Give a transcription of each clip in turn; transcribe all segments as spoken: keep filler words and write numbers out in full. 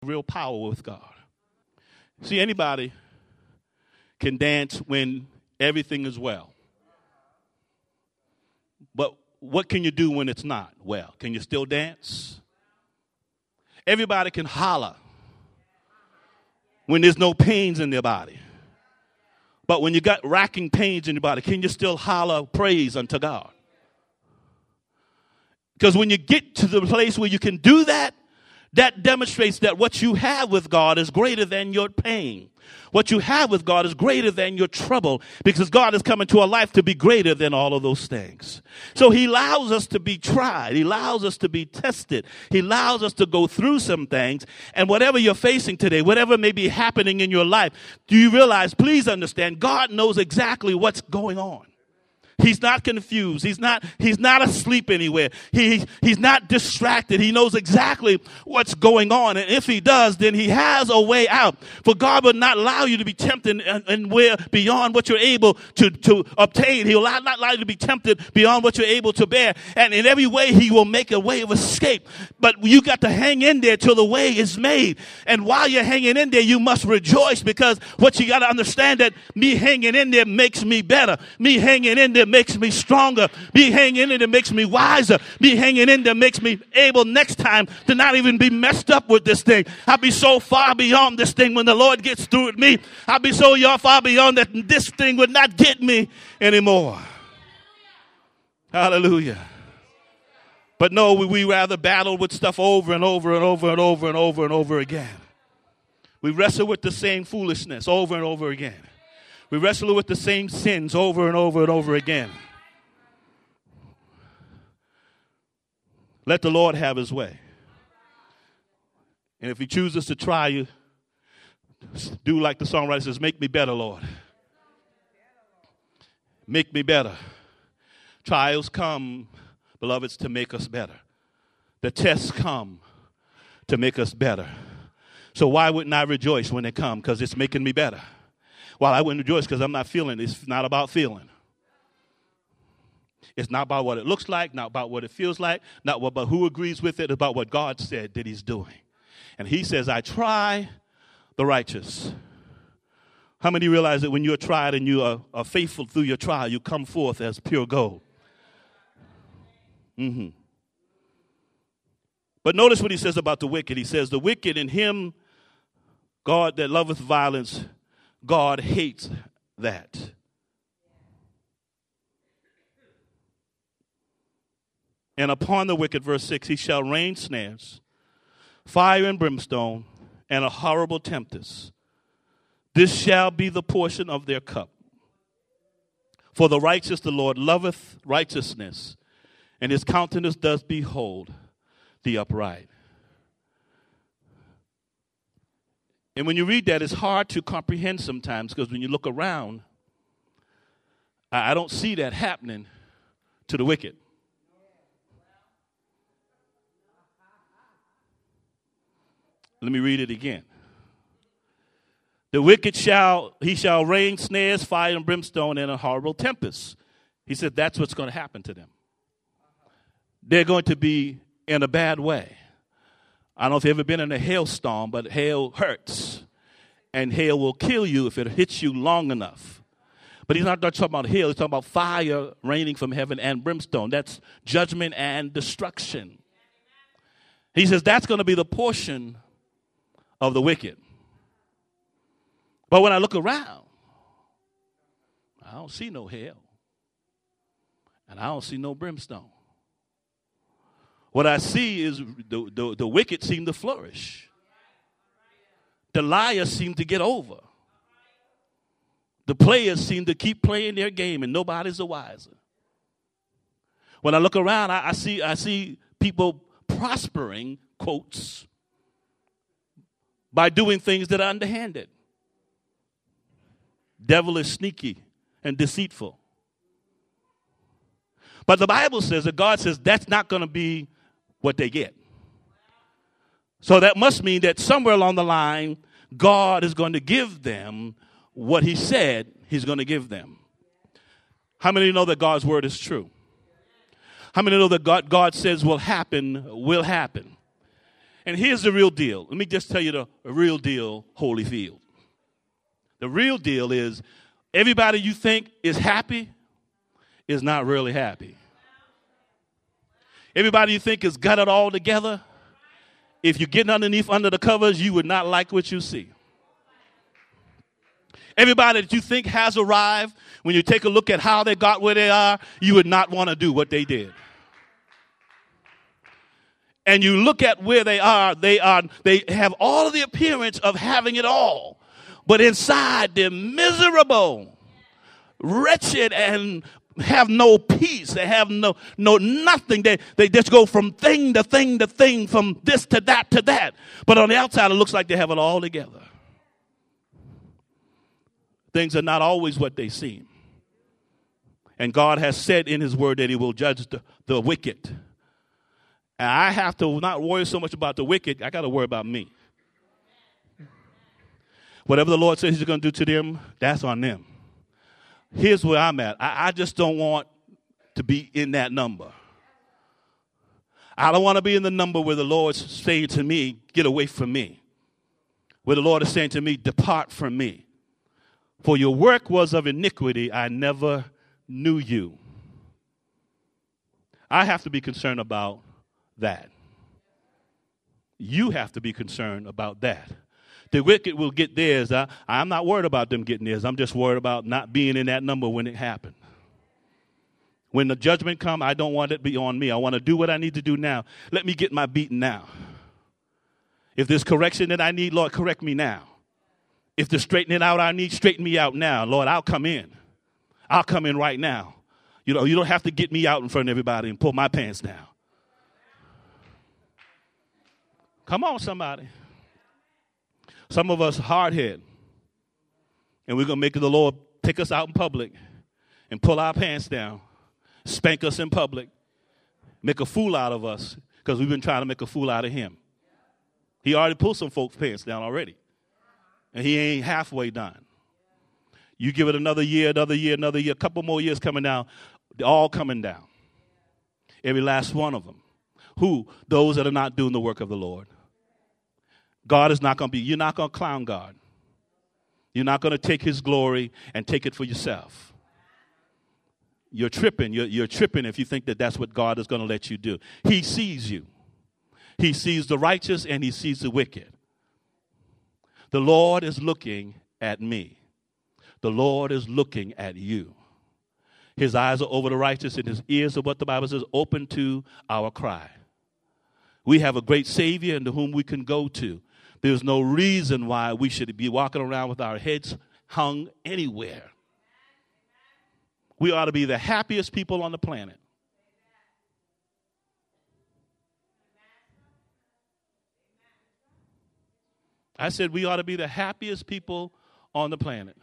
real power with God. See, anybody can dance when everything is well. But what can you do when it's not well? Can you still dance? Everybody can holler when there's no pains in their body. But when you got racking pains in your body, can you still holler praise unto God? Because when you get to the place where you can do that, that demonstrates that what you have with God is greater than your pain. What you have with God is greater than your trouble, because God has come into our life to be greater than all of those things. So he allows us to be tried. He allows us to be tested. He allows us to go through some things. And whatever you're facing today, whatever may be happening in your life, do you realize, please understand, God knows exactly what's going on. He's not confused. He's not, he's not asleep anywhere. He, he's not distracted. He knows exactly what's going on. And if he does, then he has a way out. For God will not allow you to be tempted and, and where beyond what you're able to, to obtain. He will not allow you to be tempted beyond what you're able to bear. And in every way, he will make a way of escape. But you got to hang in there till the way is made. And while you're hanging in there, you must rejoice, because what you got to understand, that me hanging in there makes me better. Me hanging in there makes me stronger. Me hanging in there makes me wiser. Me hanging in there makes me able next time to not even be messed up with this thing. I'll be so far beyond this thing when the Lord gets through with me. I'll be so far beyond that this thing would not get me anymore. Hallelujah. But no, we, we rather battle with stuff over and over and over and over and over and over again. We wrestle with the same foolishness over and over again. We wrestle with the same sins over and over and over again. Let the Lord have his way. And if he chooses to try you, do like the songwriter says, make me better, Lord. Make me better. Trials come, beloveds, to make us better. The tests come to make us better. So why wouldn't I rejoice when they come? Because it's making me better. Well, I wouldn't rejoice because I'm not feeling it. It's not about feeling. It's not about what it looks like, not about what it feels like, not about who agrees with it, about what God said that he's doing. And he says, I try the righteous. How many realize that when you're tried and you are, are faithful through your trial, you come forth as pure gold? Mm-hmm. But notice what he says about the wicked. He says, the wicked, in him, God that loveth violence, God hates that. And upon the wicked, verse six, he shall rain snares, fire and brimstone, and a horrible tempest. This shall be the portion of their cup. For the righteous the Lord loveth righteousness, and his countenance does behold the upright. And when you read that, it's hard to comprehend sometimes, because when you look around, I don't see that happening to the wicked. Let me read it again. The wicked shall, he shall rain snares, fire and brimstone, and a horrible tempest. He said that's what's going to happen to them. They're going to be in a bad way. I don't know if you've ever been in a hailstorm, but hail hurts. And hail will kill you if it hits you long enough. But he's not talking about hail. He's talking about fire raining from heaven and brimstone. That's judgment and destruction. He says that's going to be the portion of the wicked. But when I look around, I don't see no hail. And I don't see no brimstone. What I see is the, the, the wicked seem to flourish. The liars seem to get over. The players seem to keep playing their game, and nobody's the wiser. When I look around, I, I see I see people prospering, quotes, by doing things that are underhanded. Devil is sneaky and deceitful. But the Bible says that God says that's not going to be what they get. So that must mean that somewhere along the line, God is going to give them what he said he's going to give them. How many know that God's word is true? How many know that God, God says will happen, will happen? And here's the real deal. Let me just tell you the real deal, Holyfield. The real deal is everybody you think is happy is not really happy. Everybody you think has got it all together, if you're getting underneath under the covers, you would not like what you see. Everybody that you think has arrived, when you take a look at how they got where they are, you would not want to do what they did. And you look at where they are, they are, they have all of the appearance of having it all. But inside, they're miserable, wretched, and have no peace. They have no, no nothing. They, they just go from thing to thing to thing, from this to that to that. But on the outside, it looks like they have it all together. Things are not always what they seem. And God has said in his word that he will judge the, the wicked. And I have to not worry so much about the wicked. I got to worry about me. Whatever the Lord says he's going to do to them, that's on them. Here's where I'm at. I, I just don't want to be in that number. I don't want to be in the number where the Lord's saying to me, get away from me. Where the Lord is saying to me, depart from me. For your work was of iniquity. I never knew you. I have to be concerned about that. You have to be concerned about that. The wicked will get theirs. I, I'm not worried about them getting theirs. I'm just worried about not being in that number when it happened. When the judgment comes, I don't want it to be on me. I want to do what I need to do now. Let me get my beating now. If there's correction that I need, Lord, correct me now. If there's straightening out I need, straighten me out now. Lord, I'll come in. I'll come in right now. You know, you don't have to get me out in front of everybody and pull my pants down. Come on, somebody. Some of us hard-headed, and we're going to make the Lord take us out in public and pull our pants down, spank us in public, make a fool out of us because we've been trying to make a fool out of him. He already pulled some folks' pants down already, and he ain't halfway done. You give it another year, another year, another year, a couple more years coming down, they're all coming down. Every last one of them. Who? Those that are not doing the work of the Lord. God is not going to be, you're not going to clown God. You're not going to take his glory and take it for yourself. You're tripping. You're, you're tripping if you think that that's what God is going to let you do. He sees you. He sees the righteous and he sees the wicked. The Lord is looking at me. The Lord is looking at you. His eyes are over the righteous and his ears are, what the Bible says, open to our cry. We have a great Savior into whom we can go to. There's no reason why we should be walking around with our heads hung anywhere. We ought to be the happiest people on the planet. I said we ought to be the happiest people on the planet.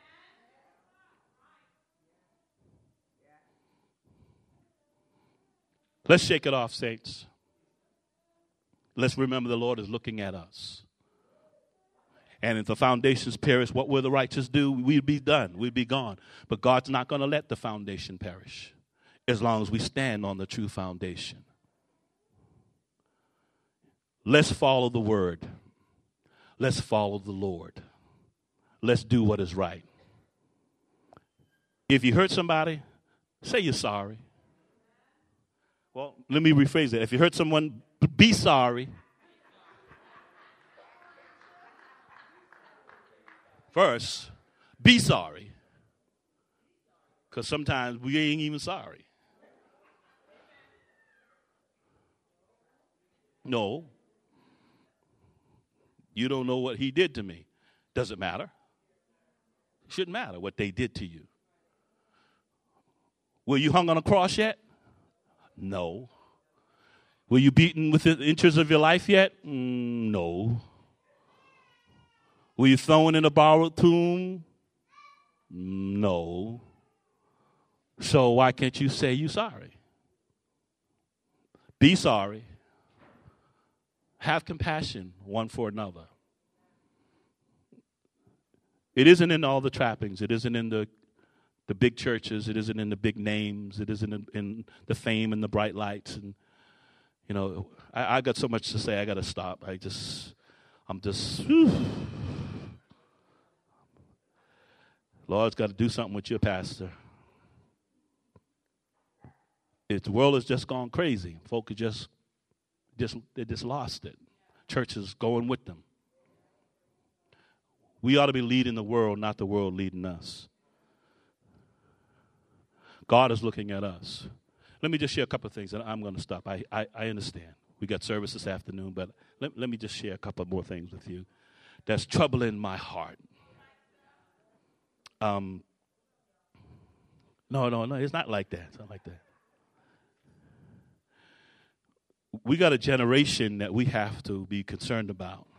Let's shake it off, saints. Let's remember the Lord is looking at us. And if the foundations perish, what will the righteous do? We'd be done. We'd be gone. But God's not going to let the foundation perish as long as we stand on the true foundation. Let's follow the word. Let's follow the Lord. Let's do what is right. If you hurt somebody, say you're sorry. Well, let me rephrase that. If you hurt someone, be sorry. First, be sorry. Because sometimes we ain't even sorry. No. You don't know what he did to me. Doesn't matter. Shouldn't matter what they did to you. Were you hung on a cross yet? No. Were you beaten within inches of your life yet? Mm, no. Were you thrown in a borrowed tomb? No. So why can't you say you're sorry? Be sorry. Have compassion one for another. It isn't in all the trappings. It isn't in the, the big churches. It isn't in the big names. It isn't in, in the fame and the bright lights. And You know, I, I got so much to say, I got to stop. I just, I'm just, whew. Lord's got to do something with your pastor. If the world has just gone crazy. Folk are just, just, they just lost it. Church is going with them. We ought to be leading the world, not the world leading us. God is looking at us. Let me just share a couple of things, and I'm going to stop. I, I, I understand. We got service this afternoon, but let, let me just share a couple more things with you that's troubling my heart. Um, no, no, no, it's not like that. It's not like that. We got a generation that we have to be concerned about.